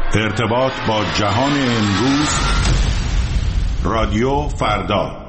ارتباط با جهان امروز، رادیو فردا.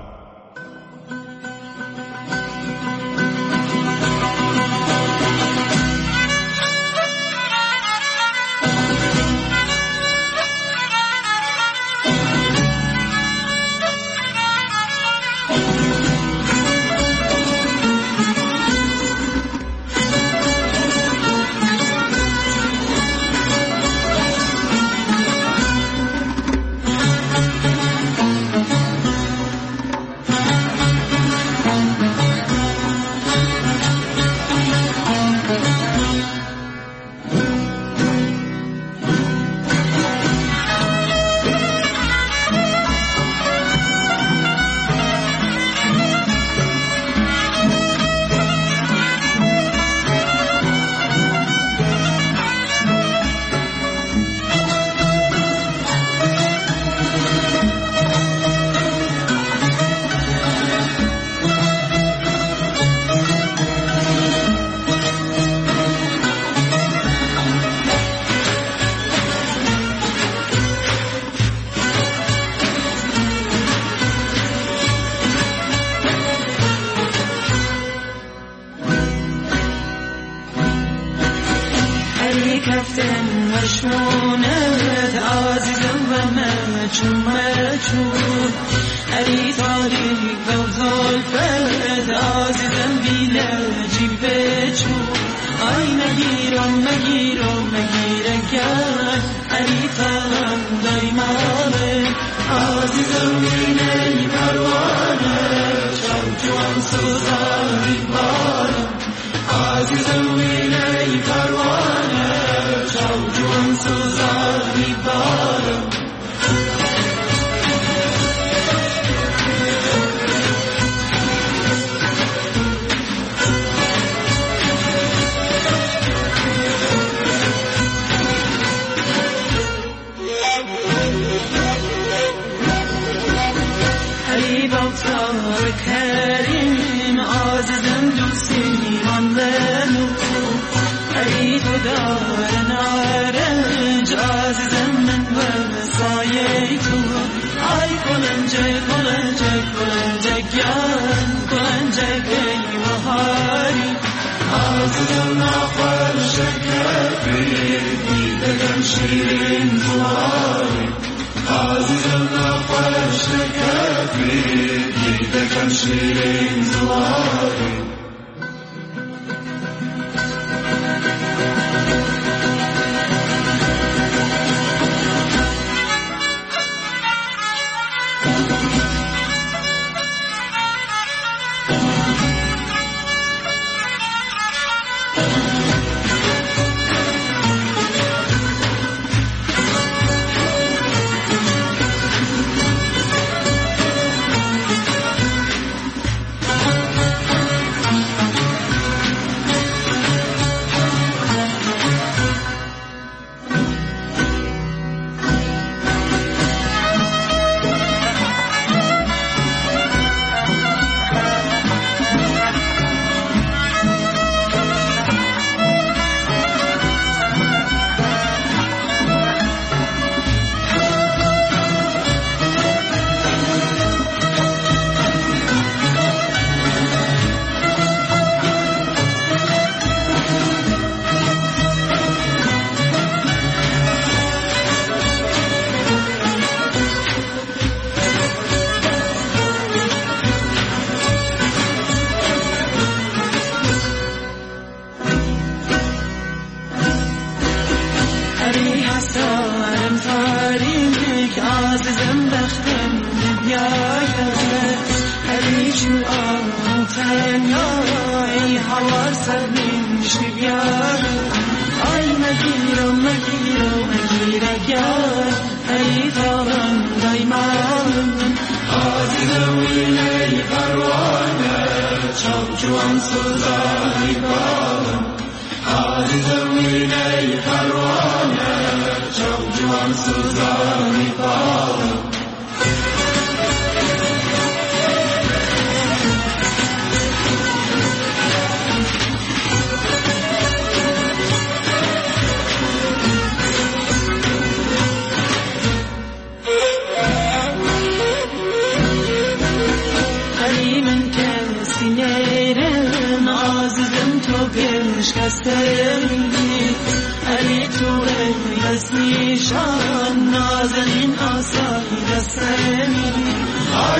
مستملی علی تو رسمی شان نازنین آسان مستملی آی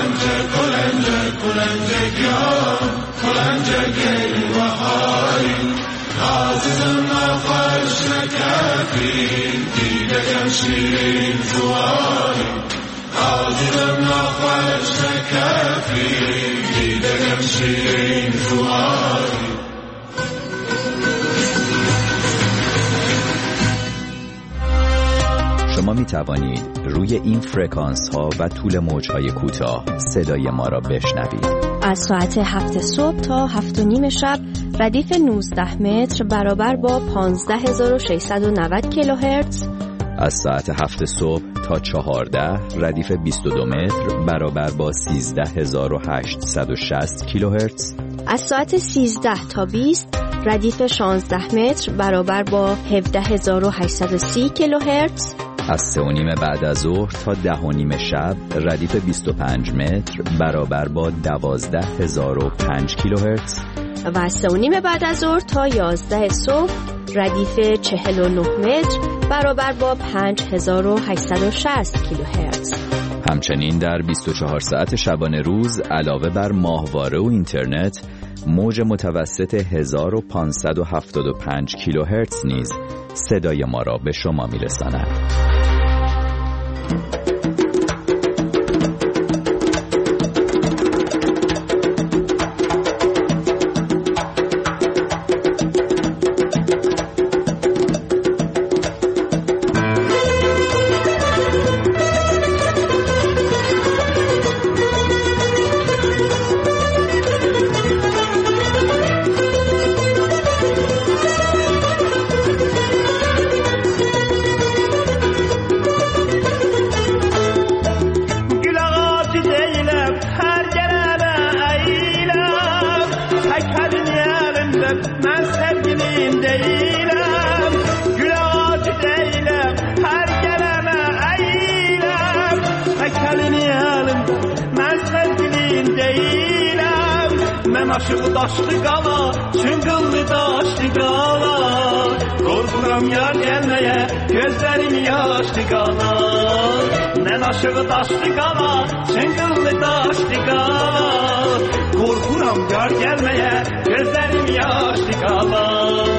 کلنجه گی بهاری عزیزم نخوش نکفی دیدگم شیرین زواری عزیزم نخوش نکفی دیدگم شیرین زواری. شما می توانید روی این فرکانس ها و طول موج های کوتاه صدای ما را بشنوید. از ساعت 7 صبح تا 7:30 شب ردیف 19 متر برابر با 15690 کیلوهرتز. از ساعت 7 صبح تا 14 ردیف 22 متر برابر با 13860 کیلوهرتز. از ساعت 13 تا 20 ردیف 16 متر برابر با 17830 کیلوهرتز. از 3:30 بعد از ظهر تا 10:30 شب ردیف 25 متر برابر با 12005 کیلوهرتز. و از 3:30 بعد از ظهر تا 11 صبح ردیف 49 متر برابر با 5860 کیلوهرتز. همچنین در 24 ساعت شبانه روز علاوه بر ماهواره و اینترنت موج متوسط 1575 کیلوهرتز نیز صدای ما را به شما میرساند. Ben sevgilin değilim, gül ağacı değilim, her gelene eğilim. Tek elini elimde, ben sevgilin değilim. Ben aşığı daşlı qala, çıngıllı daşlı qala. Korkuram yar gelmeye, gözlerim yaşlı qala. Ben aşığı daşlı qala, çıngıllı daşlı qala. Korkuram yar gelmeye, gözlerim yaşlı kalan.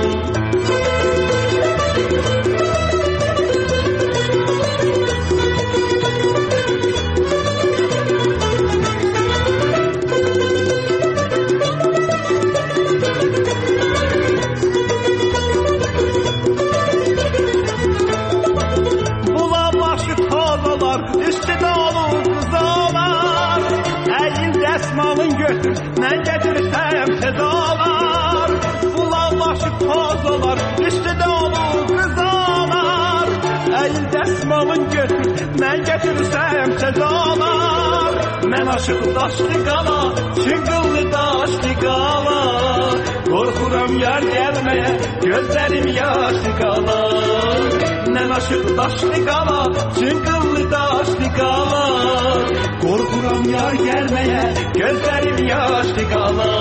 Bula başı tozalar, üstü dolu kızalar. Eğil desmalın götür, ne getirsem sedalar. Bula başı tozalar, üstü dolu kızalar. Eğil desmalın götür, ne getirsem sedalar. Men aşık daşlı qala, çıngıllı daşlı qala. Korkuram yar gelmeye, gözlerim yaşlı qala. Men aşık daşlı qala, çıngıllı daşlı qala. Korkuram yar gelmeye, gözlerim yaşlı qala.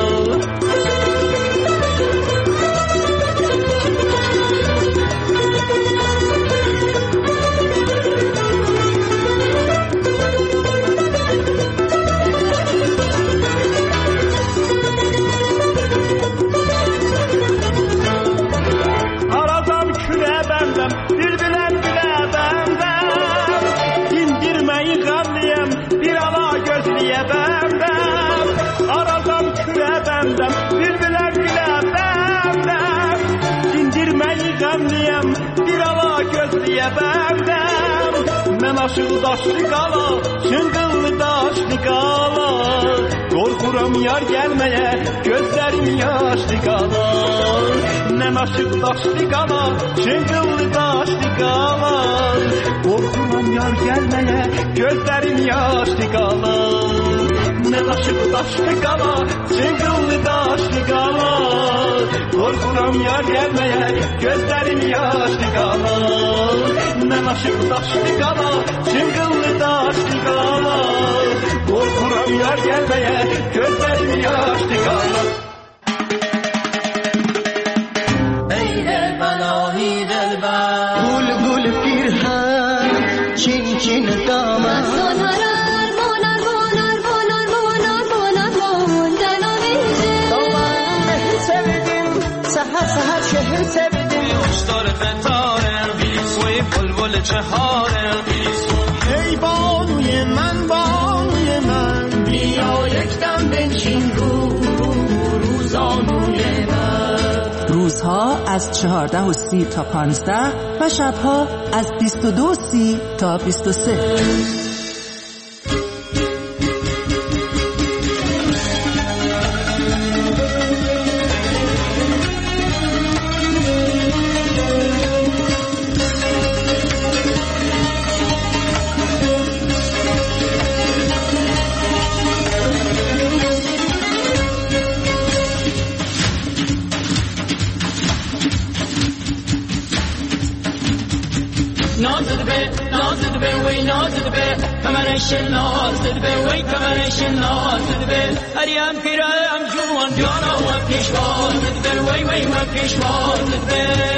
Bülbüler bile benden dindirmeyi gamliyem bir ala gözlüye benden. Men aşığı daşlı qala, çıngıllı daşlı qala. Korkuram yar gelmeye, gözlerim yaşlı qala. Men aşığı daşlı qala, çıngıllı daşlı qala. Korkuram yar gelmeye, gözlerim yaşlı qala. Men aşığı daşlı qala, çıngıllı daşlı qala. Korkuram yar gelmeye, gözlerim yaşlı qala. Men aşığı daşlı qala, çıngıllı daşlı qala. Korkuram yar gelmeye, gözlerim yaşlı qala. دلبر گل گل پیرهن چین چین دامن سهر شهر سبدیم اشتار فتاره وی بلبل چهاره ای بانوی من بیا یک دم بنشین روزانوی من. روزها از 14:30 تا 15 و شبها از 22:30 تا 23. کمرشن نازد به وی کمرشن نازد به هریم پیرم جوان جانا و پیشوازد به وی و پیشوازد به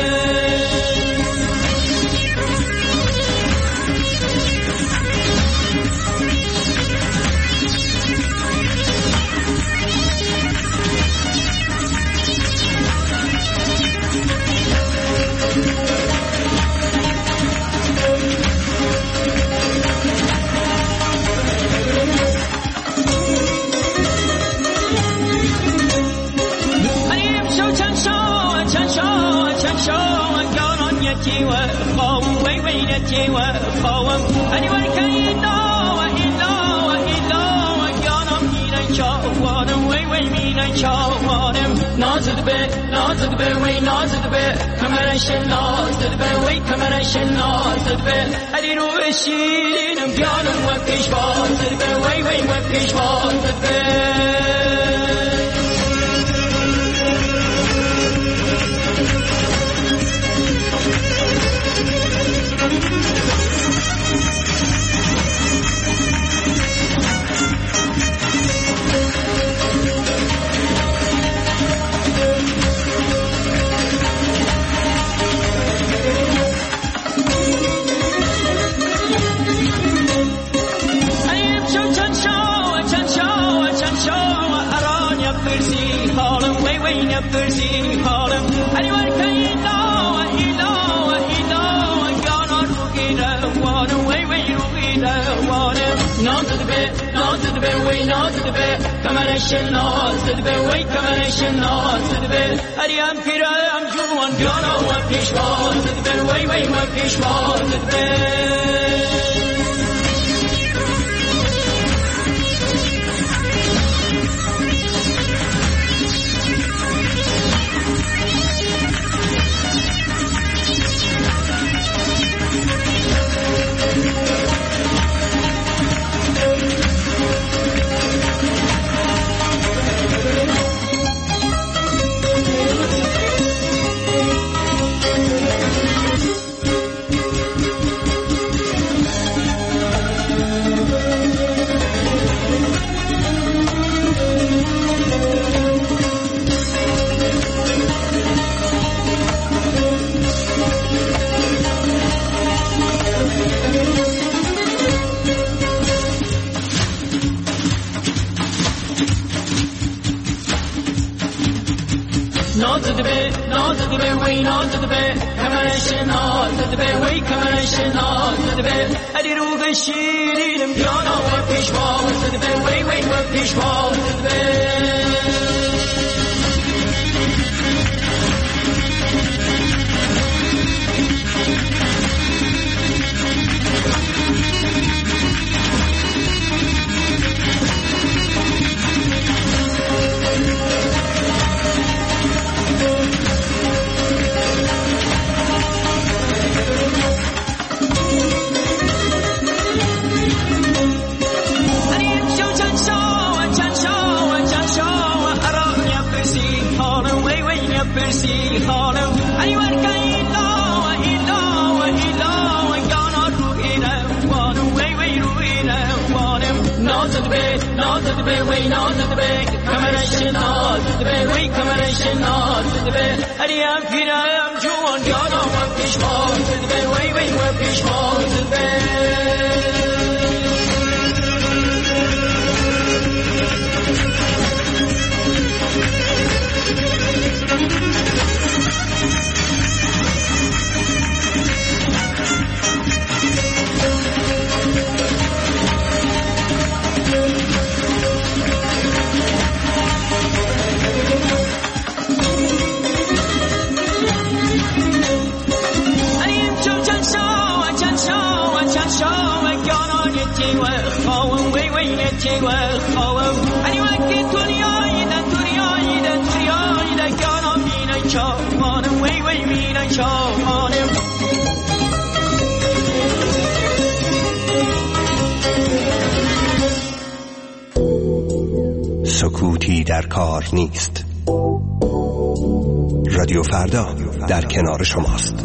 نازد به وی نازد به کمرشن نازد به وی کمرشن نازد به علی رو شیرینم جانم و پیشوازد به وی و پیشوازد به کمرشن نازد به وی کمرشن نازد به هریم پیرم جوان جانا و پیشوازد به وی و پیشوازد به نازد به وی نازد به کمرشن نازد به وی کمرشن نازد به علی رو به شیرینم جانا و پیشوازد به وی و پیشوازد به نازد به وی نازد به کمرشن نازد زدبه وی کمرش ناز زدبه هریم پیرم جوان جانم و پیشوار زدبه وی وی و پیشوار زدبه سکوتی در کار نیست. رادیو فردا در کنار شماست.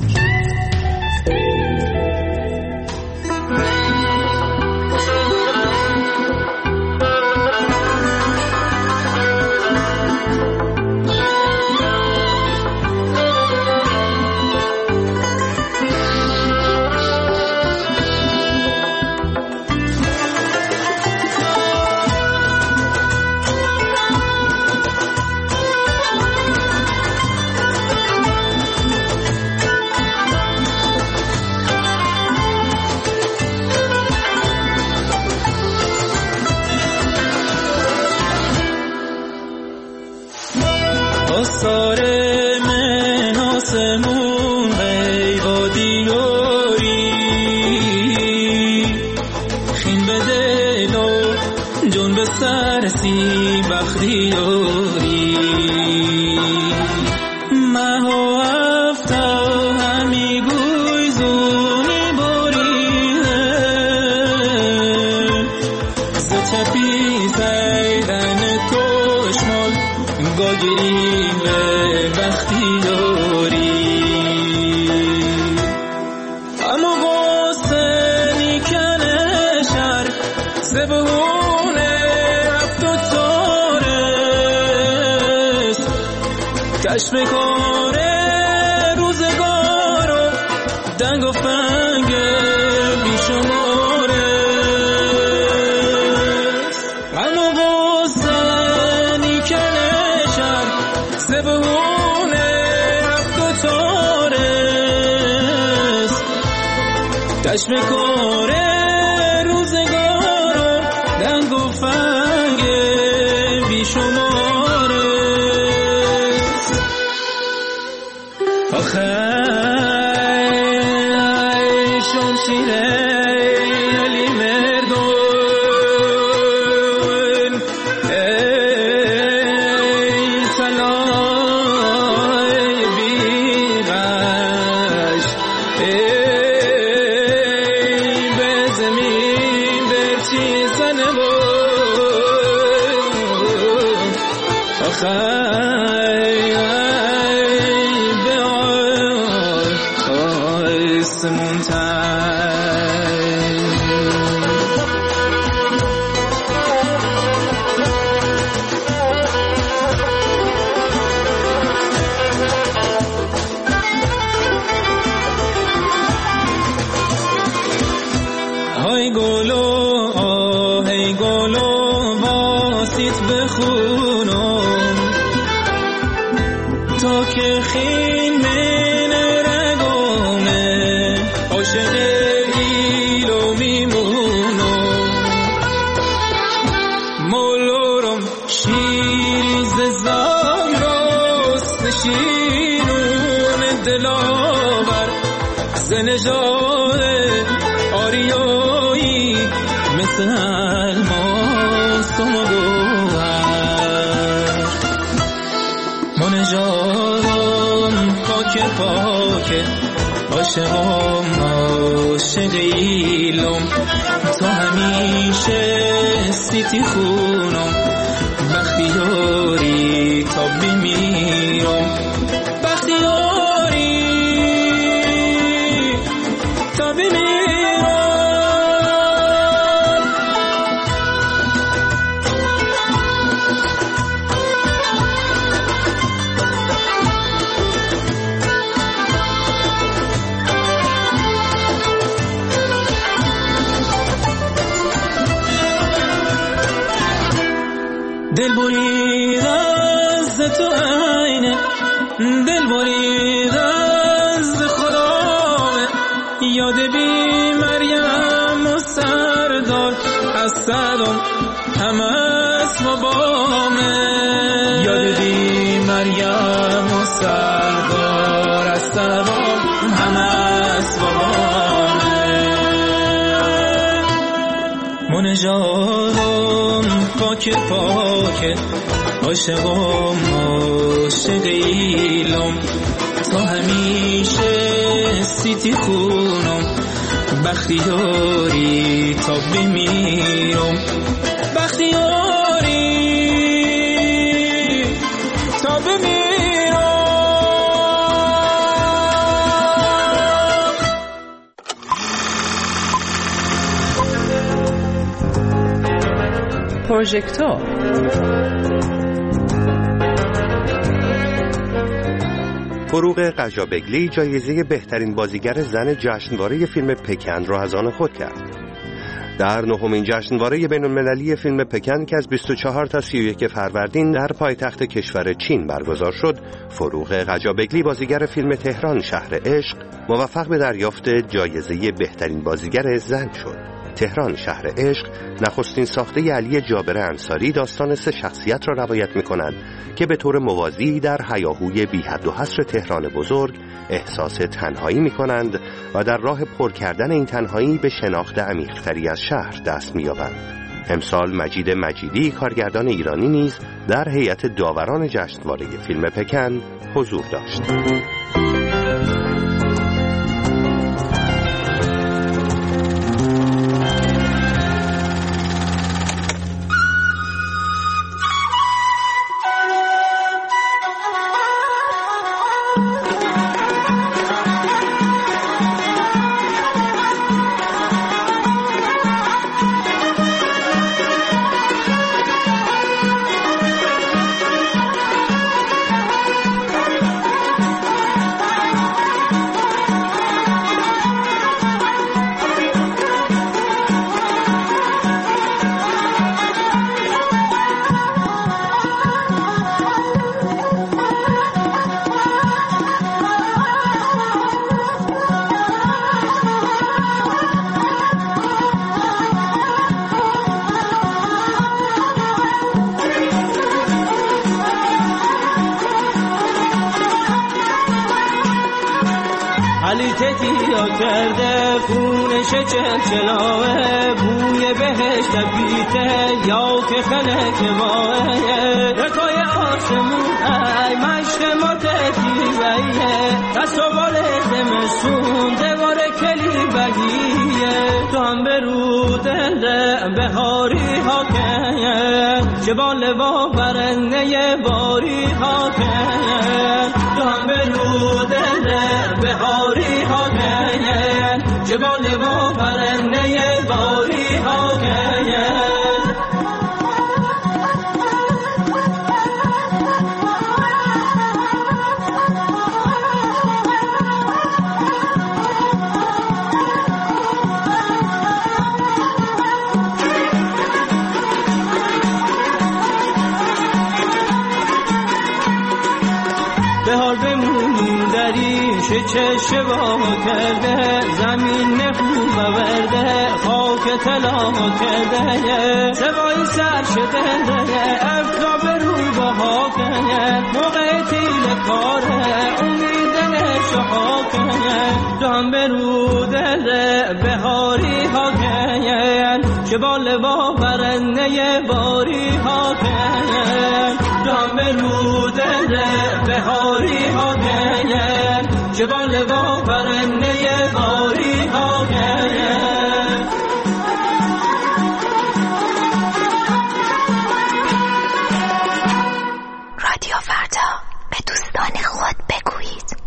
دل برید از تو عینه، دل برید از خدا، یاد بی مریم و سردار از صدام هم از بابامه، یاد بی مریم و سردار از صدام هم از بابامه. منجاتم پاک پاک، عاشقم عاشق ایلم، تا همیشه سیتی خونم، بختیاری تا بمیرم، بختیاری تا بمیرم. پروژکتور فروغ قجابگلی جایزه بهترین بازیگر زن جشنواره فیلم پکن را از آن خود کرد. در نهمین جشنواره بین‌المللی فیلم پکن که از 24 تا 31 فروردین در پایتخت کشور چین برگزار شد، فروغ قجابگلی بازیگر فیلم تهران شهر عشق موفق به دریافت جایزه بهترین بازیگر زن شد. تهران شهر عشق نخستین ساخته علی جابر انصاری داستان 3 شخصیت را روایت می‌کند که به طور موازی در هیاهوی بی حد و حصر تهران بزرگ احساس تنهایی می‌کنند و در راه پر کردن این تنهایی به شناخت عمیق‌تری از شهر دست می‌یابند. امسال مجید مجیدی کارگردان ایرانی نیز در هیئت داوران جشنواره فیلم پکن حضور داشت. کرده خونش چلچلاوه، بوی بهشت بیته یا که خلک ماه، رکای آسمون ای مشت متتیویه، دست و بال زمستون دوار کلی بگیه، تو هم برو دنده بهاری ها که جبال با برنده باری ها که، تو هم برو دنده بهاری ها که جبال با برنده باری ها که. بهار بمونیم دری چه شبا کرده، زمین خوب ورده خاک طلا کرده، سوای سر شده افتاب رو بها کنه، موقع تیل کاره امید نشها کنه، دام برو دل بهاری ها کنه، جبال با برنده باری ها کنه، دام برو دل بهاری ها کنه، جبال با برنده باری ها کنه. رادیو فردا، به دوستان خود بگویید.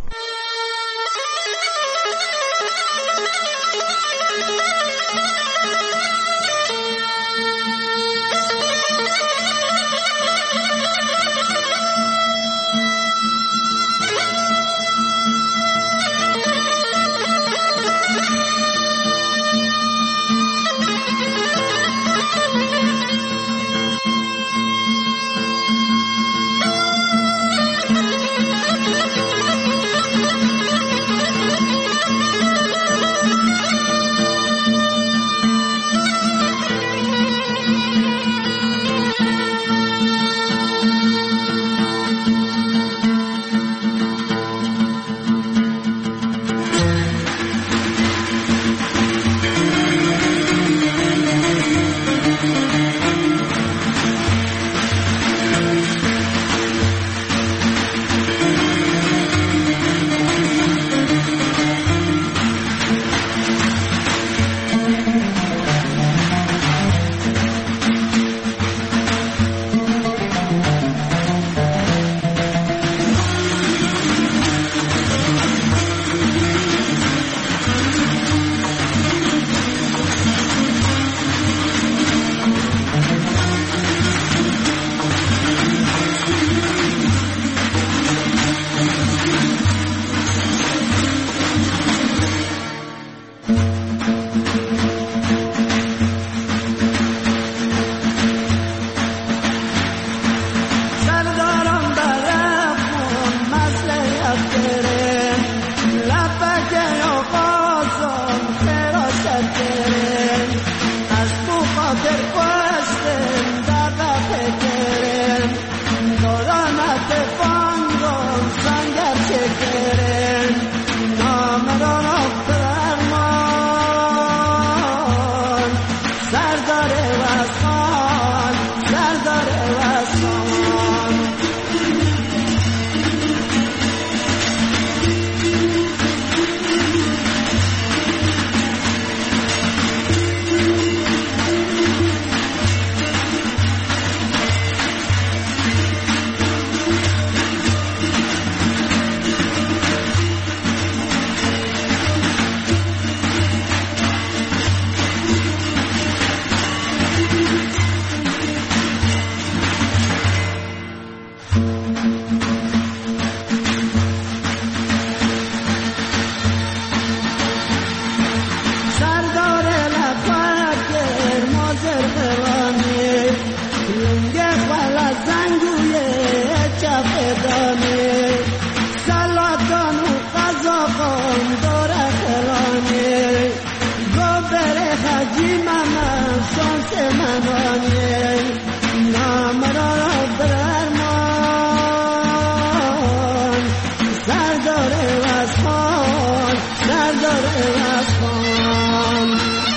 اسفان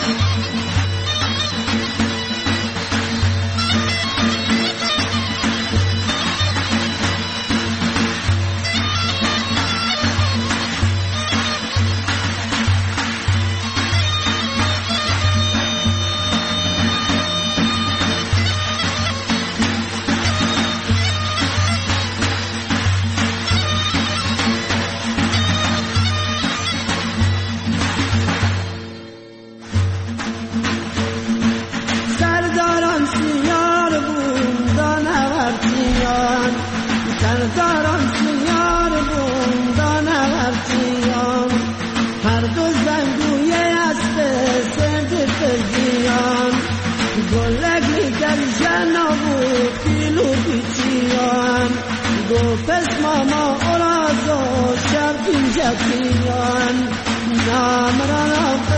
پس ماما اولازو شب اینجا بیان نامران